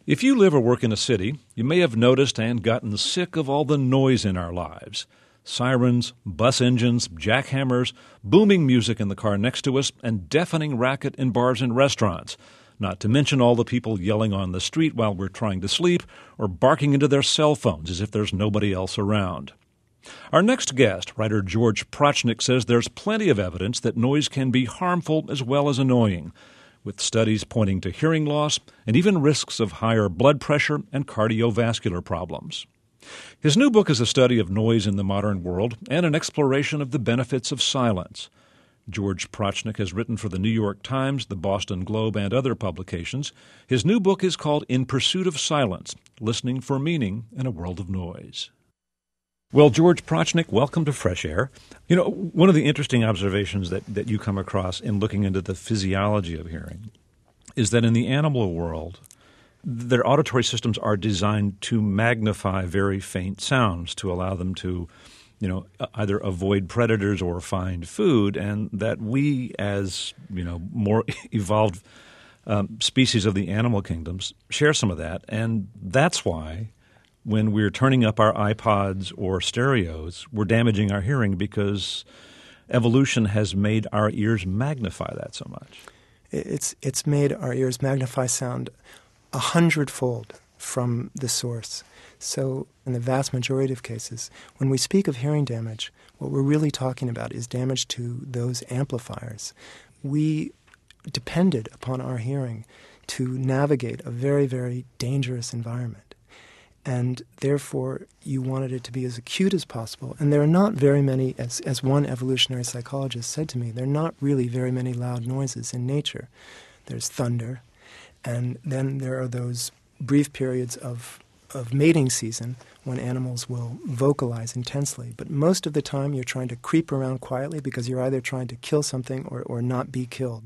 If you live or work in a city, you may have noticed and gotten sick of all the noise in our lives. Sirens, bus engines, jackhammers, booming music in the car next to us, and deafening racket in bars and restaurants. Not to mention all the people yelling on the street while we're trying to sleep or barking into their cell phones as if there's nobody else around. Our next guest, writer George Prochnick, says there's plenty of evidence that noise can be harmful as well as annoying, with studies pointing to hearing loss and even risks of higher blood pressure and cardiovascular problems. His new book is a study of noise in the modern world and an exploration of the benefits of silence. George Prochnick has written for the New York Times, the Boston Globe, and other publications. His new book is called In Pursuit of Silence, Listening for Meaning in a World of Noise. Well, George Prochnick, welcome to Fresh Air. You know, one of the interesting observations that you come across in looking into the physiology of hearing is that in the animal world, their auditory systems are designed to magnify very faint sounds to allow them to, either avoid predators or find food, and that we as, more evolved species of the animal kingdoms share some of that. And that's why when we're turning up our iPods or stereos, we're damaging our hearing because evolution has made our ears magnify that so much. It's made our ears magnify sound 100-fold from the source. So in the vast majority of cases, when we speak of hearing damage, what we're really talking about is damage to those amplifiers. We depended upon our hearing to navigate a very, very dangerous environment. And therefore, you wanted it to be as acute as possible. And there are not very many, as one evolutionary psychologist said to me, there are not really very many loud noises in nature. There's thunder, and then there are those brief periods of mating season when animals will vocalize intensely. But most of the time, you're trying to creep around quietly because you're either trying to kill something or not be killed.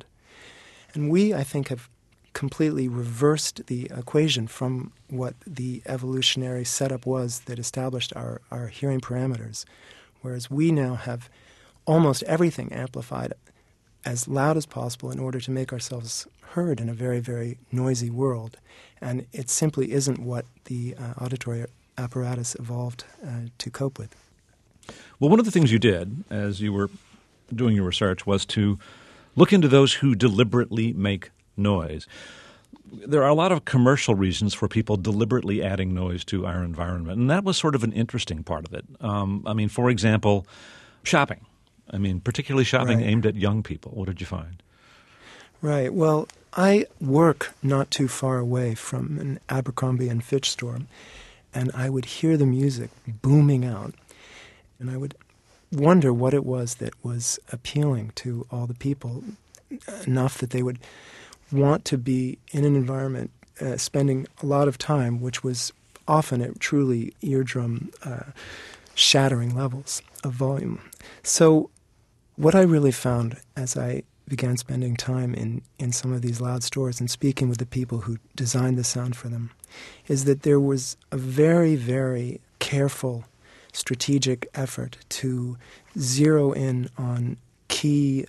And we, I think, have completely reversed the equation from what the evolutionary setup was that established our hearing parameters, whereas we now have almost everything amplified as loud as possible in order to make ourselves heard in a very, very noisy world. And it simply isn't what the auditory apparatus evolved to cope with. Well, one of the things you did as you were doing your research was to look into those who deliberately make noise. There are a lot of commercial reasons for people deliberately adding noise to our environment, and that was sort of an interesting part of it. For example, shopping. Particularly shopping aimed at young people. What did you find? Right. Well, I work not too far away from an Abercrombie & Fitch store, and I would hear the music booming out, and I would wonder what it was that was appealing to all the people, enough that they would want to be in an environment spending a lot of time, which was often at truly eardrum shattering levels of volume. So what I really found as I began spending time in some of these loud stores and speaking with the people who designed the sound for them is that there was a very, very careful, strategic effort to zero in on key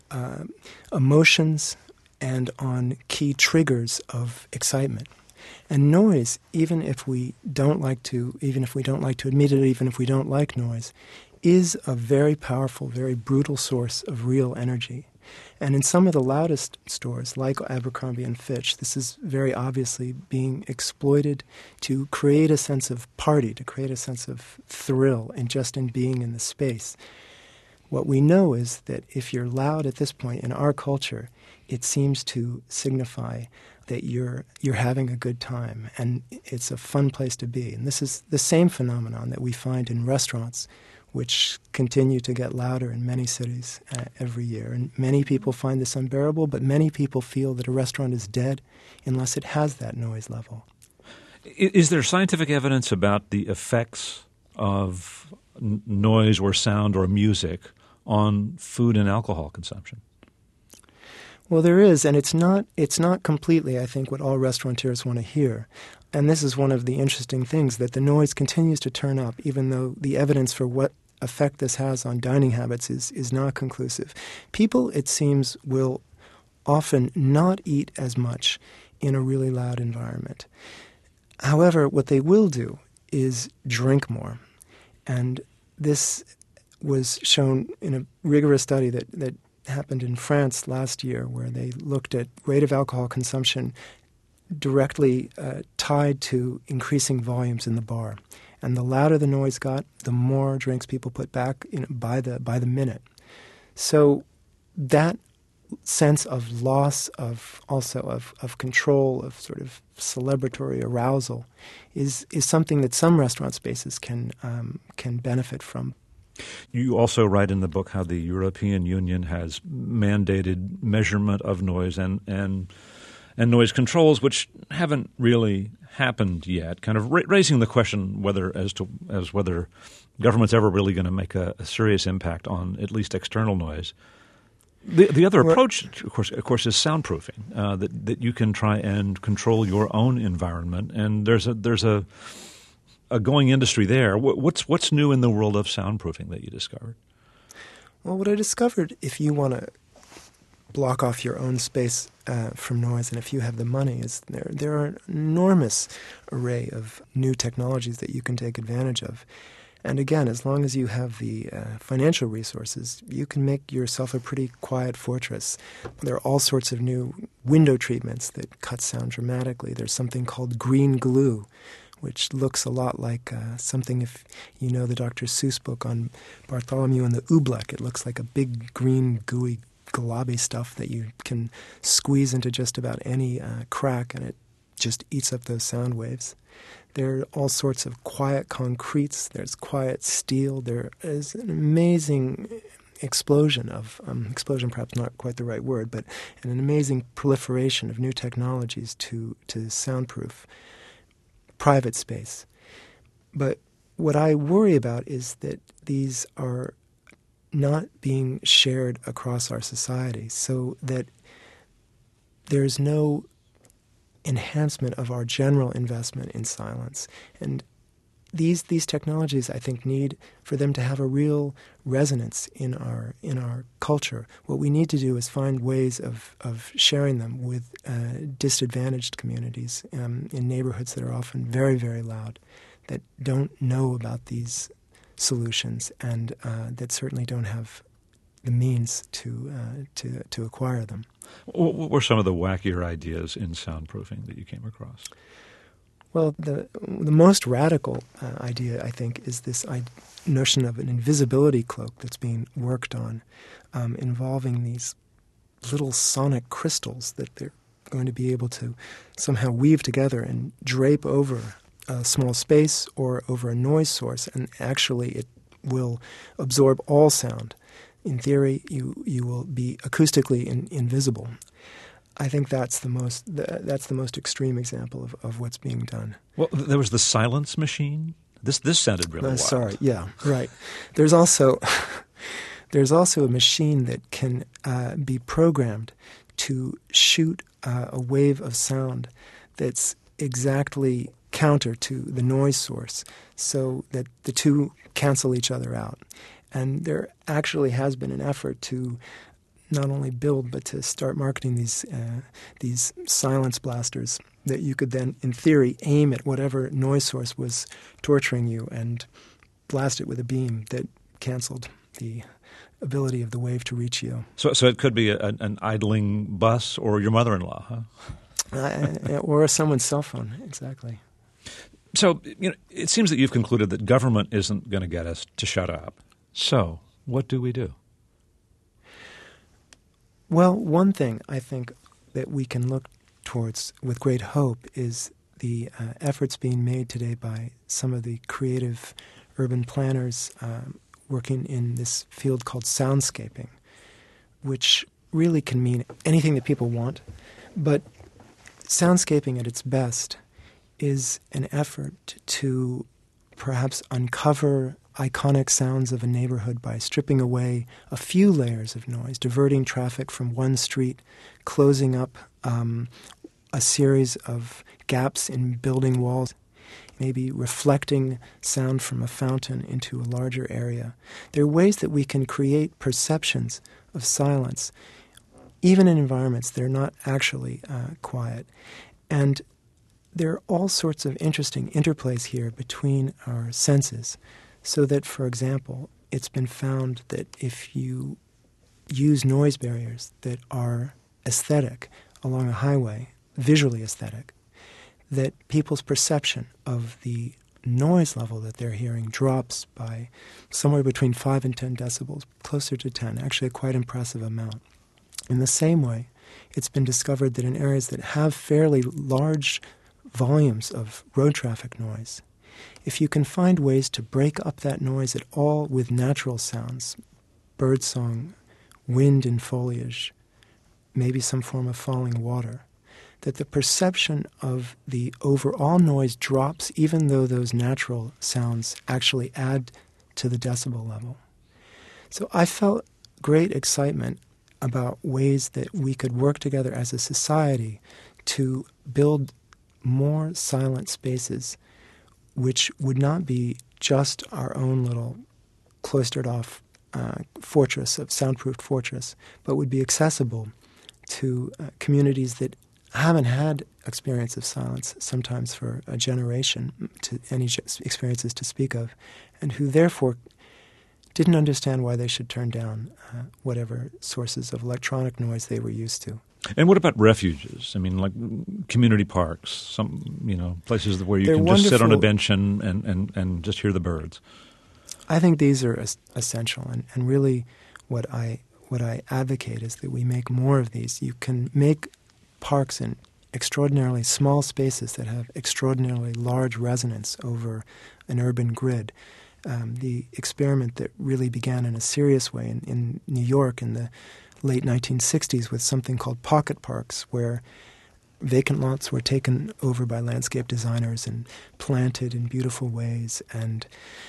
emotions and on key triggers of excitement. And noise, even if we don't like to admit it, even if we don't like noise, is a very powerful, very brutal source of real energy. And in some of the loudest stores, like Abercrombie & Fitch, this is very obviously being exploited to create a sense of party, to create a sense of thrill in being in the space. What we know is that if you're loud at this point in our culture, it seems to signify that you're having a good time and it's a fun place to be. And this is the same phenomenon that we find in restaurants, which continue to get louder in many cities every year. And many people find this unbearable, but many people feel that a restaurant is dead unless it has that noise level. Is there scientific evidence about the effects of noise or sound or music on food and alcohol consumption? Well, there is, and it's not completely, I think, what all restaurateurs want to hear. And this is one of the interesting things, that the noise continues to turn up, even though the evidence for what effect this has on dining habits is not conclusive. People, it seems, will often not eat as much in a really loud environment. However, what they will do is drink more. And this was shown in a rigorous study that happened in France last year, where they looked at rate of alcohol consumption directly tied to increasing volumes in the bar. And the louder the noise got, the more drinks people put back by the minute. So that sense of loss of control, of sort of celebratory arousal is something that some restaurant spaces can benefit from. You also write in the book how the European Union has mandated measurement of noise and noise controls, which haven't really happened yet, kind of raising the question whether government's ever really going to make a serious impact on at least external noise. The other approach, of course, is soundproofing, that you can try and control your own environment, and there's a going industry there. What's new in the world of soundproofing that you discovered? Well, what I discovered, if you want to block off your own space from noise, and if you have the money, is there are an enormous array of new technologies that you can take advantage of. And again, as long as you have the financial resources, you can make yourself a pretty quiet fortress. There are all sorts of new window treatments that cut sound dramatically. There's something called green glue, which looks a lot like something, if you know the Dr. Seuss book on Bartholomew and the Oobleck. It looks like a big green gooey globby stuff that you can squeeze into just about any crack, and it just eats up those sound waves. There are all sorts of quiet concretes. There's quiet steel. There is an amazing explosion of explosion, perhaps not quite the right word, but an amazing proliferation of new technologies to soundproof private space. But what I worry about is that these are not being shared across our society, so that there's no enhancement of our general investment in silence. And these technologies, I think, need for them to have a real resonance in our culture. What we need to do is find ways of sharing them with disadvantaged communities in neighborhoods that are often very, very loud, that don't know about these solutions, and that certainly don't have the means to acquire them. What were some of the wackier ideas in soundproofing that you came across? Well, the most radical idea, I think, is this notion of an invisibility cloak that's being worked on, involving these little sonic crystals that they're going to be able to somehow weave together and drape over a small space or over a noise source, and actually it will absorb all sound. In theory, you will be acoustically invisible. I think that's the most extreme example of what's being done. Well, there was the silence machine. This sounded really wild. Sorry, yeah, right. There's also a machine that can be programmed to shoot a wave of sound that's exactly counter to the noise source, so that the two cancel each other out. And there actually has been an effort to not only build, but to start marketing these silence blasters that you could then, in theory, aim at whatever noise source was torturing you and blast it with a beam that canceled the ability of the wave to reach you. So it could be an idling bus or your mother-in-law, huh? Or someone's cell phone, exactly. So it seems that you've concluded that government isn't going to get us to shut up. So what do we do? Well, one thing I think that we can look towards with great hope is the efforts being made today by some of the creative urban planners working in this field called soundscaping, which really can mean anything that people want. But soundscaping at its best is an effort to perhaps uncover iconic sounds of a neighborhood by stripping away a few layers of noise, diverting traffic from one street, closing up a series of gaps in building walls, maybe reflecting sound from a fountain into a larger area. There are ways that we can create perceptions of silence, even in environments that are not actually quiet. And there are all sorts of interesting interplays here between our senses, so that, for example, it's been found that if you use noise barriers that are aesthetic along a highway, visually aesthetic, that people's perception of the noise level that they're hearing drops by somewhere between 5 and 10 decibels, closer to 10, actually a quite impressive amount. In the same way, it's been discovered that in areas that have fairly large volumes of road traffic noise, if you can find ways to break up that noise at all with natural sounds, birdsong, wind in foliage, maybe some form of falling water, that the perception of the overall noise drops even though those natural sounds actually add to the decibel level. So I felt great excitement about ways that we could work together as a society to build more silent spaces which would not be just our own little cloistered off fortress, of soundproofed fortress, but would be accessible to communities that haven't had experience of silence, sometimes for a generation, to any experiences to speak of, and who therefore didn't understand why they should turn down whatever sources of electronic noise they were used to. And what about refuges? I mean, like community parks, some places where you can just sit on a bench and just hear the birds. I think these are essential, and really what I advocate is that we make more of these. You can make parks in extraordinarily small spaces that have extraordinarily large resonance over an urban grid. The experiment that really began in a serious way in New York in the late 1960s with something called pocket parks, where vacant lots were taken over by landscape designers and planted in beautiful ways and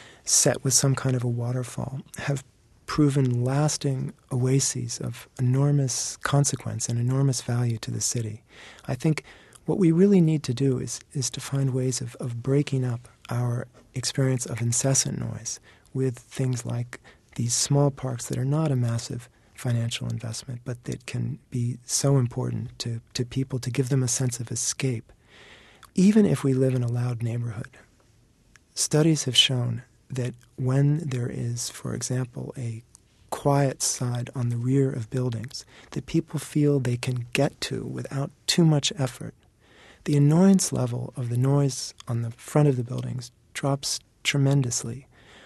set with some kind of a waterfall, have proven lasting oases of enormous consequence and enormous value to the city. I think what we really need to do is to find ways of breaking up our experience of incessant noise with things like these small parks that are not a massive financial investment, but that can be so important to people, to give them a sense of escape. Even if we live in a loud neighborhood, studies have shown that when there is, for example, a quiet side on the rear of buildings that people feel they can get to without too much effort, the annoyance level of the noise on the front of the buildings drops tremendously.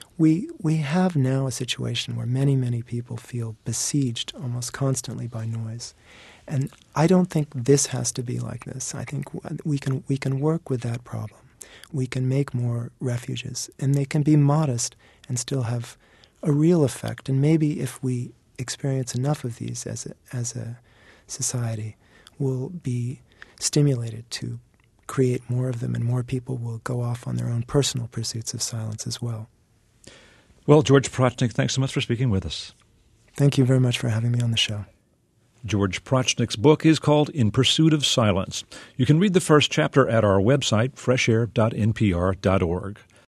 We have now a situation where many, many people feel besieged almost constantly by noise. And I don't think this has to be like this. I think we can work with that problem. We can make more refuges, and they can be modest and still have a real effect. And maybe if we experience enough of these as a society, we'll be stimulated to create more of them, and more people will go off on their own personal pursuits of silence as well. Well, George Prochnik, thanks so much for speaking with us. Thank you very much for having me on the show. George Prochnik's book is called In Pursuit of Silence. You can read the first chapter at our website, freshair.npr.org.